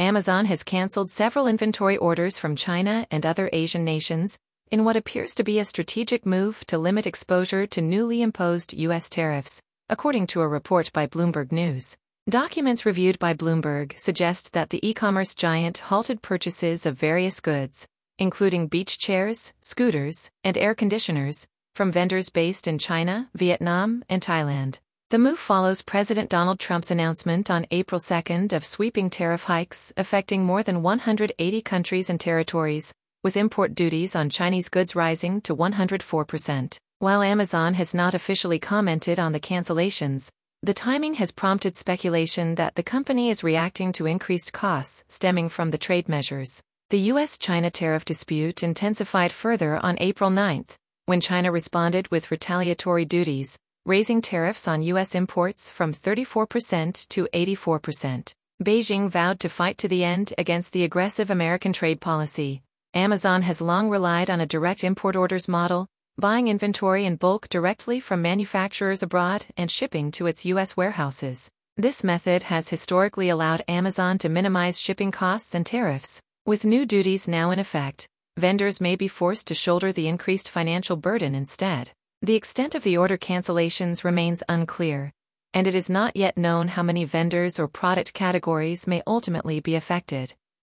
Amazon has canceled several inventory orders from China and other Asian nations, in what appears to be a strategic move to limit exposure to newly imposed U.S. tariffs, according to a report by Bloomberg News. Documents reviewed by Bloomberg suggest that the e-commerce giant halted purchases of various goods, including beach chairs, scooters, and air conditioners, from vendors based in China, Vietnam, and Thailand. The move follows President Donald Trump's announcement on April 2 of sweeping tariff hikes affecting more than 180 countries and territories, with import duties on Chinese goods rising to 104%. While Amazon has not officially commented on the cancellations, the timing has prompted speculation that the company is reacting to increased costs stemming from the trade measures. The U.S.-China tariff dispute intensified further on April 9, when China responded with retaliatory duties, raising tariffs on U.S. imports from 34% to 84%. Beijing vowed to fight to the end against the aggressive American trade policy. Amazon has long relied on a direct import orders model, buying inventory in bulk directly from manufacturers abroad and shipping to its U.S. warehouses. This method has historically allowed Amazon to minimize shipping costs and tariffs. With new duties now in effect, vendors may be forced to shoulder the increased financial burden instead. The extent of the order cancellations remains unclear, and it is not yet known how many vendors or product categories may ultimately be affected.